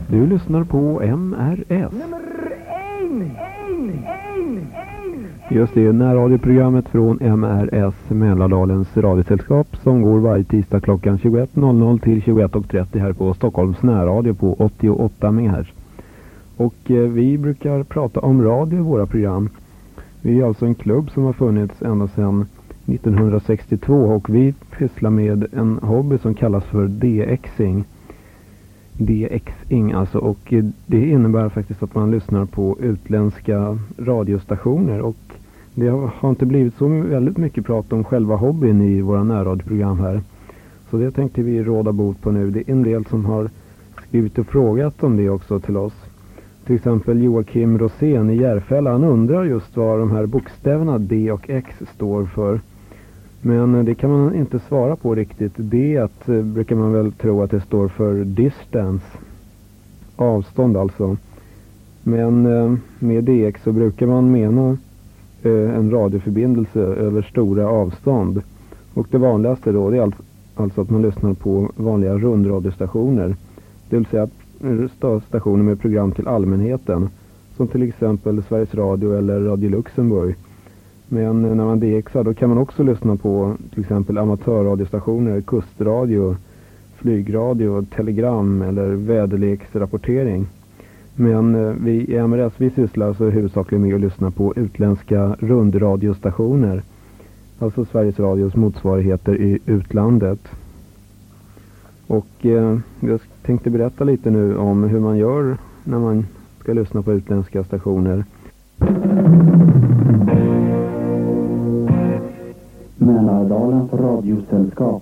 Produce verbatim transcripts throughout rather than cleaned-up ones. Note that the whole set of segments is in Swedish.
Du lyssnar på M R S. Just det, närradioprogrammet från M R S, Mälardalens radiosällskap, som går varje tisdag klockan tjugoett noll noll till tjugoett trettio här på Stockholms närradio på åttioåtta megahertz. Och eh, vi brukar prata om radio i våra program. Vi är alltså en klubb som har funnits ända sedan nittonhundrasextiotvå och vi pysslar med en hobby som kallas för DXing. DXing alltså, och det innebär faktiskt att man lyssnar på utländska radiostationer, och det har inte blivit så väldigt mycket prat om själva hobbyn i våra närradioprogram här. Så det tänkte vi råda bot på nu. Det är en del som har skrivit och frågat om det också till oss. Till exempel Joakim Rosén i Järfälla, han undrar just vad de här bokstäverna D och X står för. Men det kan man inte svara på riktigt. D att, brukar man väl tro att det står för distance, avstånd alltså. Men med D X så brukar man mena en radioförbindelse över stora avstånd. Och det vanligaste då, det är alltså att man lyssnar på vanliga rundradiostationer. Det vill säga stationer med program till allmänheten, som till exempel Sveriges Radio eller Radio Luxemburg. Men när man D Xar då kan man också lyssna på till exempel amatörradiostationer, kustradio, flygradio, telegram eller väderleksrapportering. Men vi i M R S vi sysslar så huvudsakligen med att lyssna på utländska rundradiostationer. Alltså Sveriges Radios motsvarigheter i utlandet. Och eh, jag tänkte berätta lite nu om hur man gör när man ska lyssna på utländska stationer. Mälardalens radiosällskap.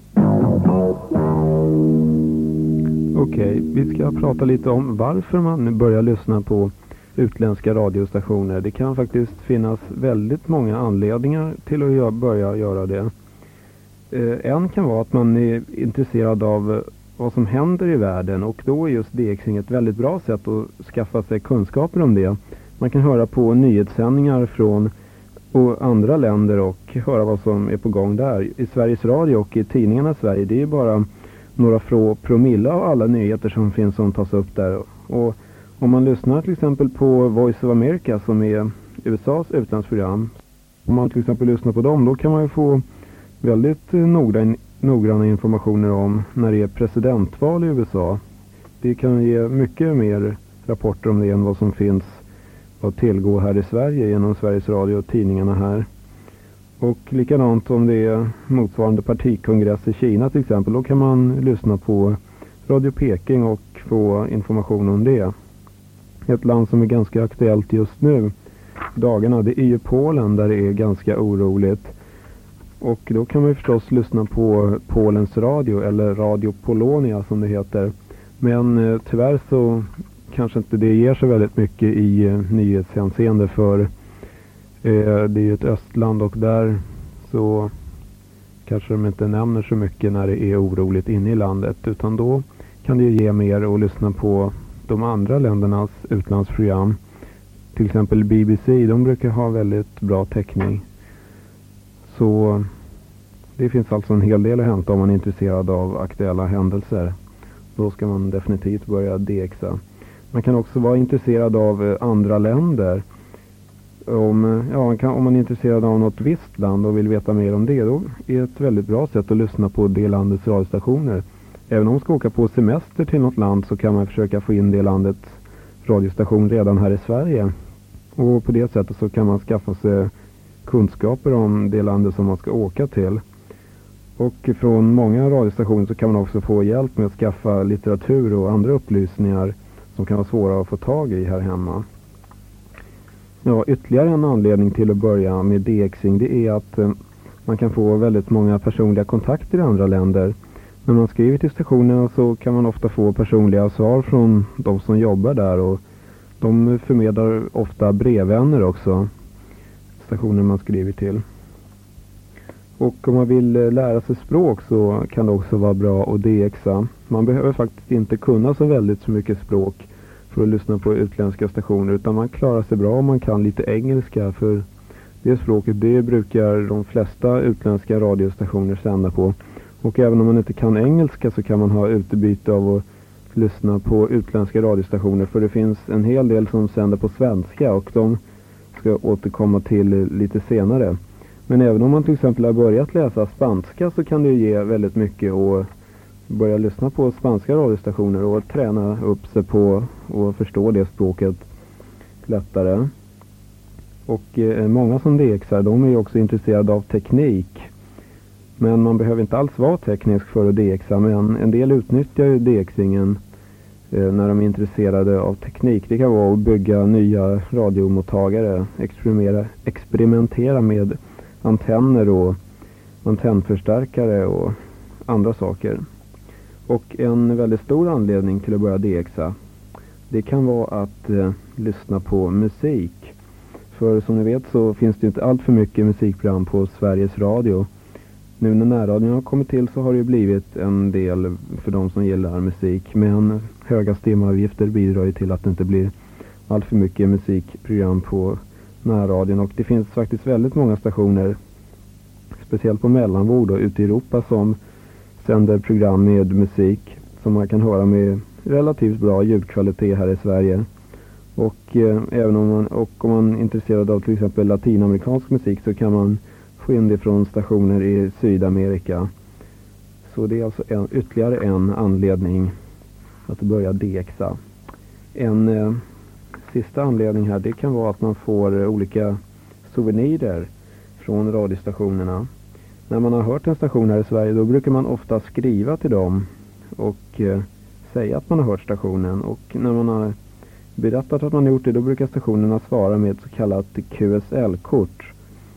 Okej, vi ska prata lite om varför man börjar lyssna på utländska radiostationer. Det kan faktiskt finnas väldigt många anledningar till att börja göra det. Eh, en kan vara att man är intresserad av vad som händer i världen, och då är just DXing ett väldigt bra sätt att skaffa sig kunskaper om det. Man kan höra på nyhetssändningar från och andra länder och höra vad som är på gång där. I Sveriges Radio och i tidningarna i Sverige, det är bara några få promille av alla nyheter som finns som tas upp där. Och om man lyssnar till exempel på Voice of America, som är U S A:s utlandsprogram, om man till exempel lyssnar på dem, då kan man ju få väldigt noggranna, noggranna informationer om när det är presidentval i U S A. Det kan ge mycket mer rapporter om det än vad som finns att tillgå här i Sverige genom Sveriges Radio och tidningarna här. Och likadant om det är motsvarande partikongress i Kina till exempel, då kan man lyssna på Radio Peking och få information om det. Ett land som är ganska aktuellt just nu dagarna, det är ju Polen, där det är ganska oroligt. Och då kan man ju förstås lyssna på Polens radio, eller Radio Polonia som det heter. Men eh, tyvärr så kanske inte det ger så väldigt mycket i eh, nyhetshänseende, för eh, det är ju ett östland, och där så kanske de inte nämner så mycket när det är oroligt inne i landet, utan då kan det ju ge mer att lyssna på de andra ländernas utlandsprogram. Till exempel B B C, de brukar ha väldigt bra täckning. Så det finns alltså en hel del att hämta om man är intresserad av aktuella händelser. Då ska man definitivt börja D Xa. Man kan också vara intresserad av andra länder. Om, ja, man kan, om man är intresserad av något visst land och vill veta mer om det, då är ett väldigt bra sätt att lyssna på det landets radiostationer. Även om man ska åka på semester till något land, så kan man försöka få in det landets radiostation redan här i Sverige. Och på det sättet så kan man skaffa sig kunskaper om det landet som man ska åka till. Och från många radiostationer så kan man också få hjälp med att skaffa litteratur och andra upplysningar som kan vara svåra att få tag i här hemma. Ja, ytterligare en anledning till att börja med DXing, det är att eh, man kan få väldigt många personliga kontakter i andra länder. När man skriver till stationerna så kan man ofta få personliga svar från de som jobbar där, och de förmedlar ofta brevvänner också, stationer man skriver till. Och om man vill lära sig språk så kan det också vara bra att D Xa. Man behöver faktiskt inte kunna så väldigt så mycket språk för att lyssna på utländska stationer, utan man klarar sig bra om man kan lite engelska, för det språket det brukar de flesta utländska radiostationer sända på. Och även om man inte kan engelska så kan man ha utbyte av att lyssna på utländska radiostationer, för det finns en hel del som sänder på svenska och de ska jag återkomma till lite senare. Men även om man till exempel har börjat läsa spanska så kan det ju ge väldigt mycket att börja lyssna på spanska radiostationer och träna upp sig på och förstå det språket lättare. Och eh, många som D X:ar, de är ju också intresserade av teknik. Men man behöver inte alls vara teknisk för att D Xa, men en del utnyttjar ju D Xingen eh, när de är intresserade av teknik. Det kan vara att bygga nya radiomottagare, experimentera, experimentera med antenner och antennförstärkare och andra saker. Och en väldigt stor anledning till att börja D Xa, det kan vara att eh, lyssna på musik. För som ni vet så finns det inte allt för mycket musikprogram på Sveriges Radio. Nu när närradion har kommit till så har det blivit en del för de som gillar musik. Men höga stämavgifter bidrar ju till att det inte blir allt för mycket musikprogram på närradion. Och det finns faktiskt väldigt många stationer, speciellt på mellanvåg då, ute i Europa, som sänder program med musik som man kan höra med relativt bra ljudkvalitet här i Sverige. Och eh, även om man, och om man är intresserad av till exempel latinamerikansk musik så kan man få in det från stationer i Sydamerika. Så det är alltså en, ytterligare en anledning att börja D Xa. En eh, sista anledning här, det kan vara att man får eh, olika souvenirer från radiostationerna. När man har hört en station här i Sverige, då brukar man ofta skriva till dem och eh, säga att man har hört stationen. Och när man har berättat att man har gjort det, då brukar stationerna svara med ett så kallat Q S L-kort.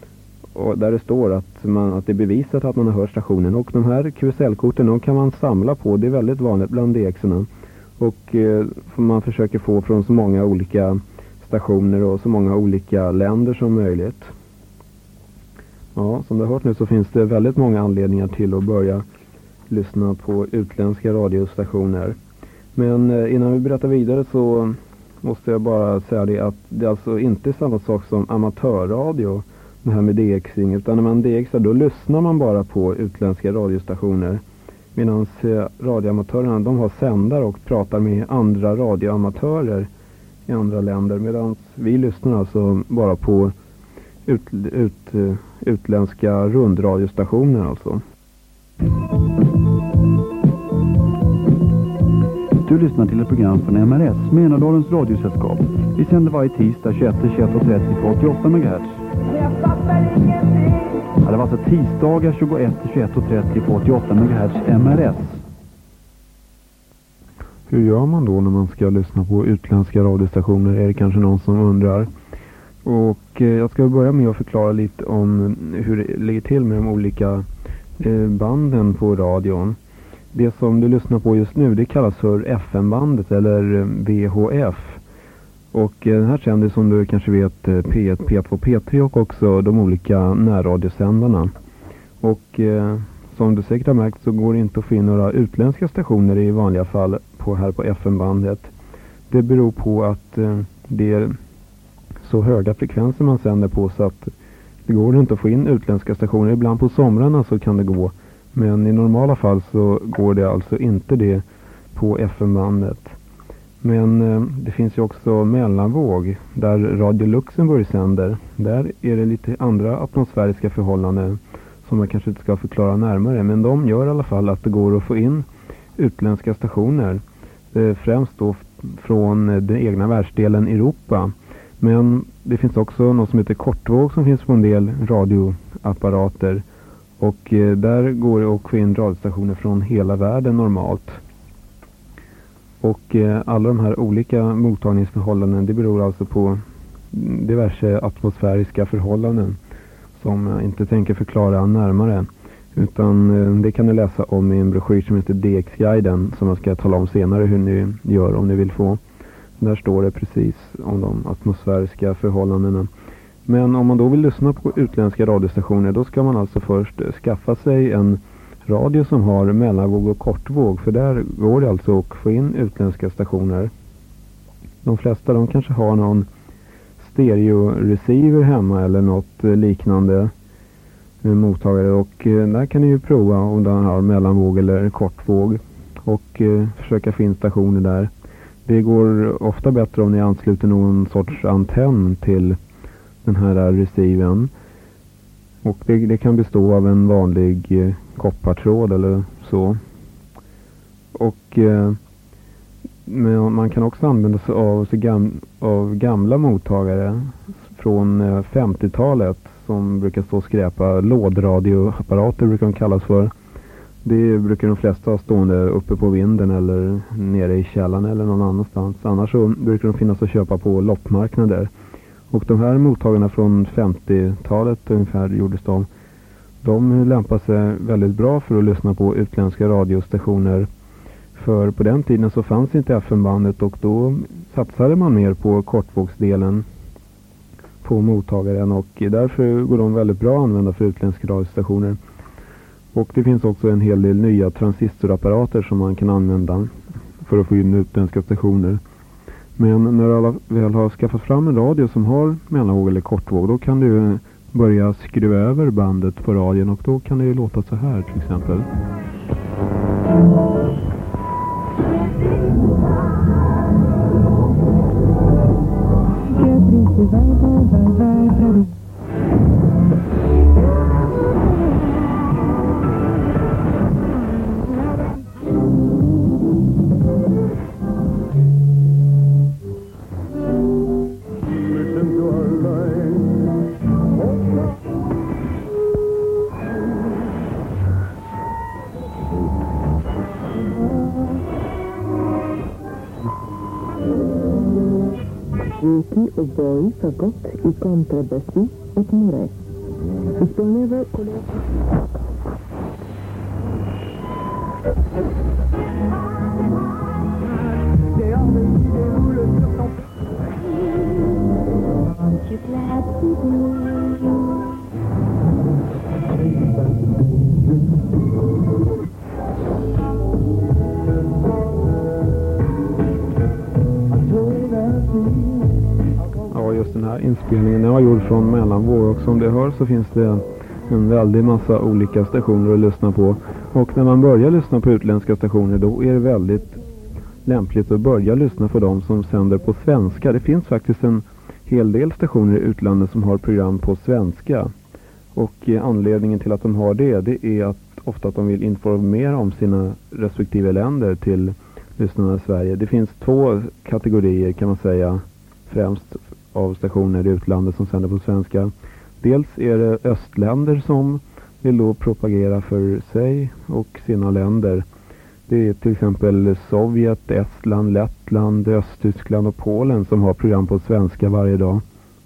Och där det står att, man, att det är bevisat att man har hört stationen. Och de här Q S L-korten, de kan man samla på. Det är väldigt vanligt bland D X:arna. Och eh, man försöker få från så många olika stationer och så många olika länder som möjligt. Ja, som du har hört nu så finns det väldigt många anledningar till att börja lyssna på utländska radiostationer. Men eh, innan vi berättar vidare så måste jag bara säga det att det är alltså inte samma sak som amatörradio, det här med D Xing, utan när man D Xar då lyssnar man bara på utländska radiostationer. Medan eh, radioamatörerna, de har sändare och pratar med andra radioamatörer i andra länder. Medan vi lyssnar alltså bara på ut, ut, uh, utländska rundradiostationer alltså. Du lyssnar till ett program från M R S, Mälardalens radiosällskap. Vi sänder varje tisdag tjugoett till tjugoett och trettio på åttioåtta megahertz. Ja, det var alltså tisdagar tjugoett till tjugoett och trettio på åttioåtta megahertz M R S. Hur gör man då när man ska lyssna på utländska radiostationer? Är det kanske någon som undrar? Och eh, jag ska börja med att förklara lite om hur det ligger till med de olika eh, banden på radion. Det som du lyssnar på just nu, det kallas för F M-bandet eller V H F. Och eh, den här sänder som du kanske vet eh, P ett, P två, P tre och också de olika närradiosändarna. Och eh, som du säkert har märkt så går det inte att få in några utländska stationer i vanliga fall på, här på F M-bandet. Det beror på att eh, det är så höga frekvenser man sänder på så att det går inte att få in utländska stationer. Ibland på somrarna så kan det gå. Men i normala fall så går det alltså inte det på F M-bandet. Men eh, det finns ju också mellanvåg där Radio Luxemburg sänder. Där är det lite andra atmosfäriska förhållanden som jag kanske inte ska förklara närmare. Men de gör i alla fall att det går att få in utländska stationer. Eh, främst då från den egna världsdelen Europa. Men det finns också något som heter kortvåg som finns på en del radioapparater. Och eh, där går det att få in radiostationer från hela världen normalt. Och eh, alla de här olika mottagningsförhållanden, det beror alltså på diverse atmosfäriska förhållanden som jag inte tänker förklara närmare. Utan eh, det kan ni läsa om i en broschyr som heter D X-guiden som jag ska tala om senare hur ni gör om ni vill få. Där står det precis om de atmosfäriska förhållandena. Men om man då vill lyssna på utländska radiostationer, då ska man alltså först skaffa sig en radio som har mellanvåg och kortvåg. För där går det alltså att få in utländska stationer. De flesta de kanske har någon stereo-receiver hemma eller något liknande mottagare. Och där kan ni ju prova om den har mellanvåg eller kortvåg. och eh, försöka få in stationer där. Det går ofta bättre om ni ansluter någon sorts antenn till den här receiven. Och det, det kan bestå av en vanlig eh, koppartråd eller så. Och eh, men man kan också använda sig av, så gam, av gamla mottagare från eh, femtiotalet som brukar stå och skräpa. Lådradioapparater brukar de kallas för. Det brukar de flesta ha stående uppe på vinden eller nere i källaren eller någon annanstans. Annars så brukar de finnas att köpa på loppmarknader. Och de här mottagarna från femtiotalet ungefär gjordes de. De lämpar sig väldigt bra för att lyssna på utländska radiostationer. För på den tiden så fanns inte F M-bandet och då satsade man mer på kortvågsdelen på mottagaren. Och därför går de väldigt bra att använda för utländska radiostationer. Och det finns också en hel del nya transistorapparater som man kan använda för att få in utländska stationer. Men när alla väl har skaffat fram en radio som har mellanvåg eller kortvåg, då kan du börja skruva över bandet på radion och då kan det ju låta så här till exempel. Ricky och Boris har gått i kontrabassi och Murray. Vi spelar över kollega. Ja, just den här inspelningen jag har gjort från mellanvåg och som du hör så finns det en väldig massa olika stationer att lyssna på. Och när man börjar lyssna på utländska stationer då är det väldigt lämpligt att börja lyssna på dem som sänder på svenska. Det finns faktiskt en hel del stationer i utlandet som har program på svenska. Och anledningen till att de har det, det är att ofta att de vill informera om sina respektive länder till lyssnarna i Sverige. Det finns två kategorier kan man säga främst av stationer i utlandet som sänder på svenska. Dels är det östländer som vill då propagera för sig och sina länder. Det är till exempel Sovjet, Estland, Lettland, Östtyskland och Polen som har program på svenska varje dag.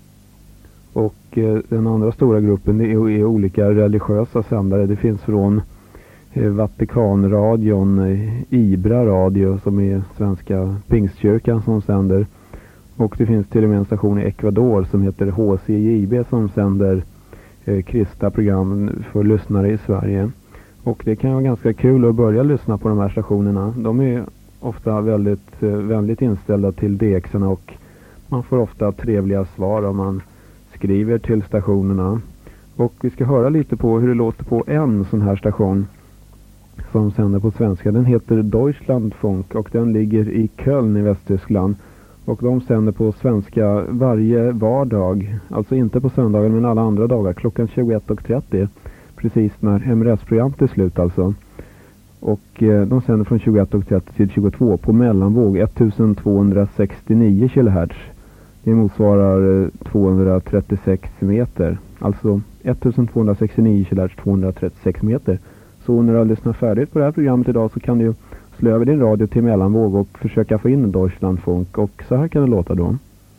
Och eh, den andra stora gruppen det är, är olika religiösa sändare. Det finns från eh, Vatikanradion, eh, Ibra radio som är svenska pingstkyrkan som sänder. Och det finns till och med en station i Ecuador som heter H C J B som sänder eh, kristna program för lyssnare i Sverige. Och det kan vara ganska kul att börja lyssna på de här stationerna. De är ofta väldigt eh, vänligt inställda till D X-arna och man får ofta trevliga svar om man skriver till stationerna. Och vi ska höra lite på hur det låter på en sån här station som sänder på svenska. Den heter Deutschlandfunk och den ligger i Köln i Västtyskland. Och de sänder på svenska varje vardag, alltså inte på söndagar men alla andra dagar, klockan tjugoett och trettio. Precis när M R S-programmet är slut alltså. Och eh, de sänder från tjugoett och trettio till tjugotvå på mellanvåg ettusentvåhundrasextionio kilohertz. Det motsvarar eh, tvåhundratrettiosex meter. Alltså ettusentvåhundrasextionio kilohertz, tvåhundratrettiosex meter. Så när du har lyssnat färdigt på det här programmet idag så kan du slå över din radio till mellanvåg och försöka få in Deutschlandfunk. Och så här kan det låta då.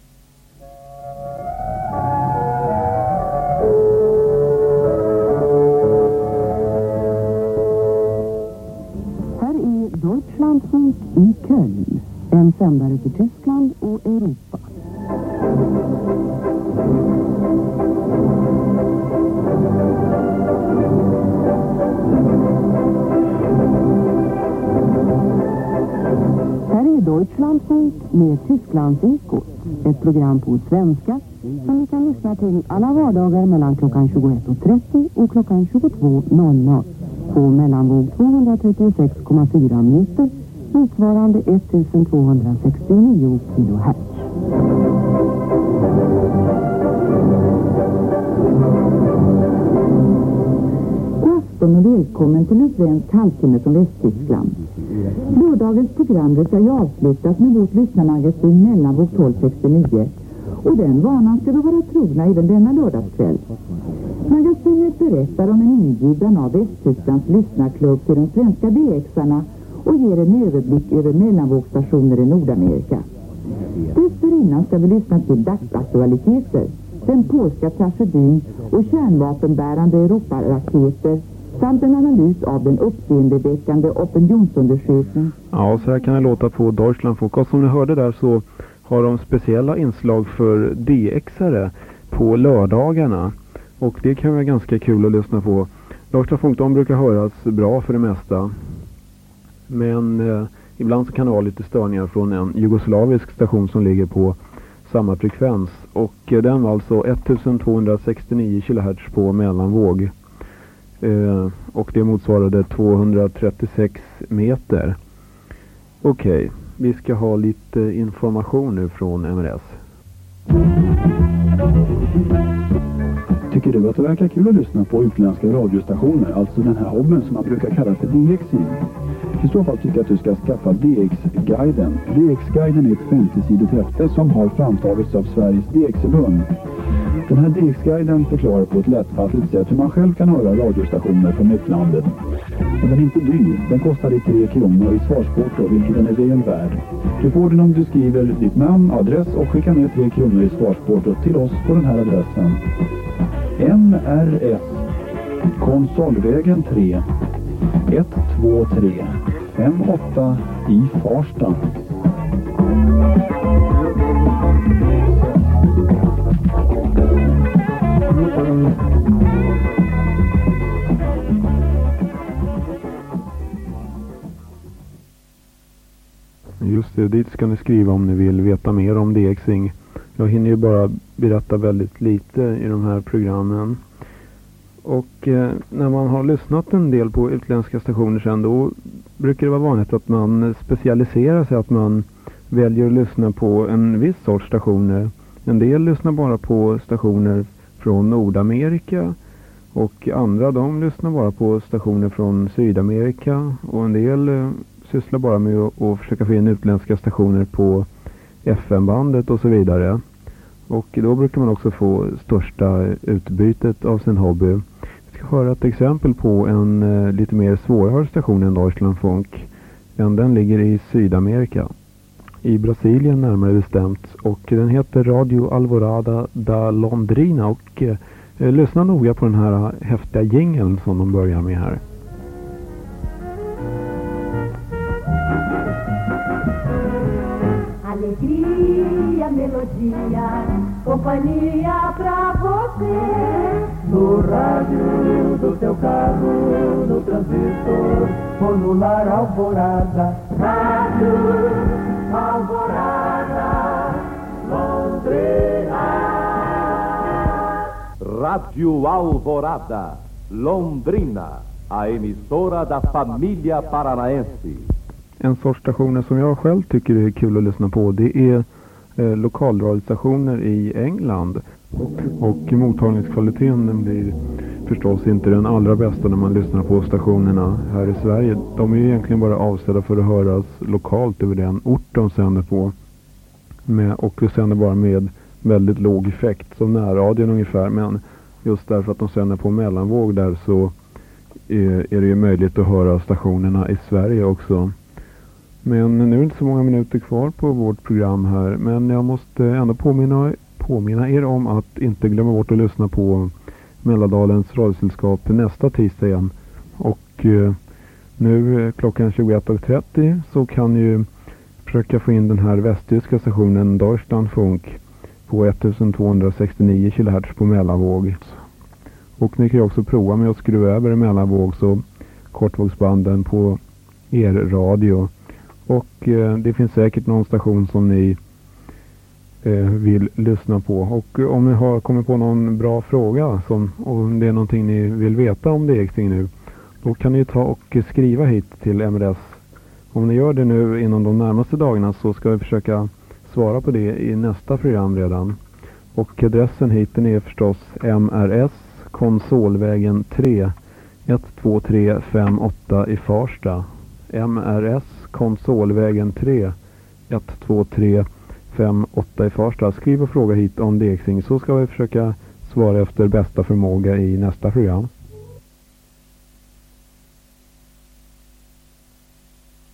Här är Deutschlandfunk i Köln. En sändare för Tyskland och Europa. Här är Deutschlandfunk med Tysklands eko. Ett program på svenska som ni kan lyssna till alla vardagar mellan klockan tjugoett och trettio och klockan tjugotvå noll noll. på mellanvåg tvåhundratrettiosex komma fyra meter motsvarande ettusentvåhundrasextionio kilohertz. God afton och välkommen till en svensk halvtimme från Västtyskland. Lördagens program brukar ju avslutas med vårt lyssnarmagasin Mellanvåg tolv sextionio. Och den vanan ska vi vara trogna även denna lördagskväll. Magasinet berättar om en inbjudan av Västtysklands lyssnarklubb till de svenska D X-arna och ger en överblick över mellanvågsstationer i Nordamerika. Dessförinnan ska vi lyssna till dagsaktualiteter, den polska tragedin och kärnvapenbärande Europaraketer samt en analys av den uppseendeväckande opinionsundersökning. Ja, så här kan det låta på Deutschlandfunk. Och som ni hörde där så har de speciella inslag för D X-are på lördagarna. Och det kan vara ganska kul att lyssna på. Deutschlandfunk, de brukar höras bra för det mesta. Men eh, ibland så kan det vara lite störningar från en jugoslavisk station som ligger på samma frekvens. Och eh, den var alltså ettusentvåhundrasextionio kilohertz på mellanvåg. Eh, och det motsvarade tvåhundratrettiosex meter. Okej. Okay. Vi ska ha lite information nu från M R S. Tycker du att det verkar kul att lyssna på utländska radiostationer, alltså den här hobben som man brukar kalla för D X-ing? I så fall tycker jag att du ska skaffa D X-guiden. D X-guiden är ett femtio-sidigt häfte som har framtagits av Sveriges D X-förbund. Den här D X-guiden förklarar på ett lättfattligt sätt hur man själv kan höra radiostationer från utlandet. Och den är inte dyr. Den kostar dig tre kronor i svarsporto, vilket den är väl värd. Du får den om du skriver ditt namn, adress och skickar med tre kronor i svarsporto till oss på den här adressen. M R S Konsolvägen tre ett två tre fem åtta i Farsta. Just det, dit ska ni skriva om ni vill veta mer om D X-ing. Jag hinner ju bara berätta väldigt lite i de här programmen. Och eh, när man har lyssnat en del på utländska stationer sen, då brukar det vara vanligt att man specialiserar sig, att man väljer att lyssna på en viss sorts stationer. En del lyssnar bara på stationer från Nordamerika och andra de lyssnar bara på stationer från Sydamerika, och en del eh, sysslar bara med att, att försöka få in utländska stationer på F M-bandet och så vidare. Och då brukar man också få största utbytet av sin hobby. Vi ska höra ett exempel på en eh, lite mer svårare station än Deutschlandfunk. Den ligger i Sydamerika. I Brasilien närmare bestämt. Och den heter Radio Alvorada da Londrina. Och eh, lyssna noga på den här häftiga jingeln som de börjar med här. Alegria, melodia, companhia pra você. No rádio do teu carro, no transistor, ou no lar Alvorada. Rádio Alvorada, Londrina. Rádio Alvorada, Londrina, a emissora da família paranaense. En sorts stationer som jag själv tycker är kul att lyssna på, det är eh, lokalradiostationer i England. Och mottagningskvaliteten den blir förstås inte den allra bästa när man lyssnar på stationerna här i Sverige. De är ju egentligen bara avsedda för att höras lokalt över den ort de sänder på. Med, och de sänder bara med väldigt låg effekt, som närradion ungefär. Men just därför att de sänder på mellanvåg där så är, är det ju möjligt att höra stationerna i Sverige också. Men nu är det inte så många minuter kvar på vårt program här. Men jag måste ändå påminna, påminna er om att inte glömma bort att lyssna på Mälardalens radiosällskap nästa tisdag igen. Och eh, nu klockan tjugoett och trettio så kan ju försöka få in den här västtyska stationen Deutschlandfunk på ettusentvåhundrasextionio kilohertz på mellanvåg. Och ni kan ju också prova med att skruva över mellanvåg så kortvågsbanden på er radio. Och eh, det finns säkert någon station som ni eh, vill lyssna på. Och eh, om ni har kommit på någon bra fråga som, om det är någonting ni vill veta om D X-ing nu, då kan ni ta och skriva hit till M R S. Om ni gör det nu inom de närmaste dagarna så ska vi försöka svara på det i nästa program redan. Och adressen hit är förstås M R S Konsolvägen tre ett två tre fem åtta i Farsta. M R S Konsolvägen tre ett två tre fem åtta i Farsta. Skriv och fråga hit om D X ing så ska vi försöka svara efter bästa förmåga i nästa program.